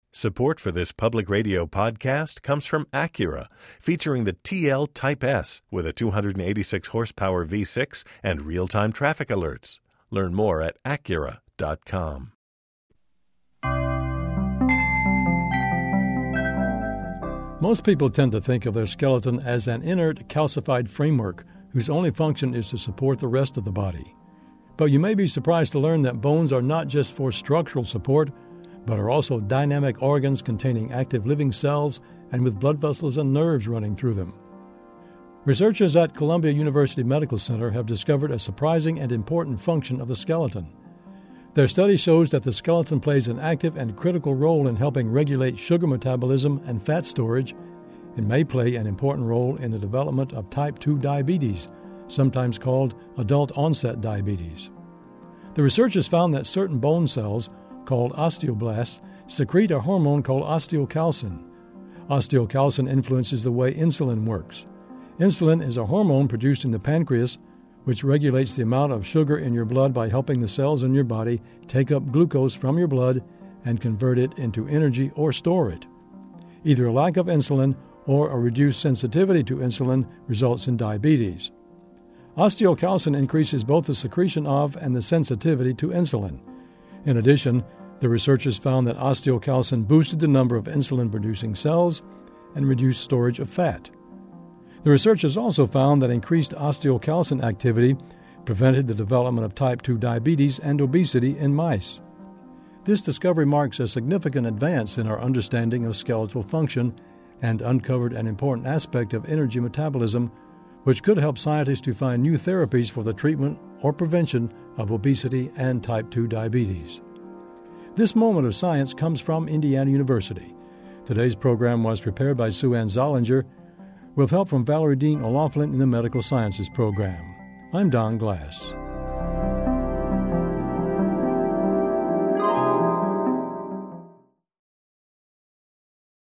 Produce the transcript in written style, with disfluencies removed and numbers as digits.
Support for this public radio podcast comes from Acura, featuring the TL Type S with a 286 horsepower V6 and real-time traffic alerts. Learn more at Acura.com. Most people tend to think of their skeleton as an inert, calcified framework whose only function is to support the rest of the body. But you may be surprised to learn that bones are not just for structural support, but are also dynamic organs containing active living cells and with blood vessels and nerves running through them. Researchers at Columbia University Medical Center have discovered a surprising and important function of the skeleton. Their study shows that the skeleton plays an active and critical role in helping regulate sugar metabolism and fat storage, and may play an important role in the development of type 2 diabetes, sometimes called adult-onset diabetes. The researchers found that certain bone cells, called osteoblasts, secrete a hormone called osteocalcin. Osteocalcin influences the way insulin works. Insulin is a hormone produced in the pancreas, which regulates the amount of sugar in your blood by helping the cells in your body take up glucose from your blood and convert it into energy or store it. Either a lack of insulin or a reduced sensitivity to insulin results in diabetes. Osteocalcin increases both the secretion of and the sensitivity to insulin. In addition, the researchers found that osteocalcin boosted the number of insulin-producing cells and reduced storage of fat. The researchers also found that increased osteocalcin activity prevented the development of type 2 diabetes and obesity in mice. This discovery marks a significant advance in our understanding of skeletal function and uncovered an important aspect of energy metabolism, which could help scientists to find new therapies for the treatment or prevention of obesity and type 2 diabetes. This moment of science comes from Indiana University. Today's program was prepared by Sue Ann Zollinger, with help from Valerie Dean O'Loughlin in the Medical Sciences program. I'm Don Glass.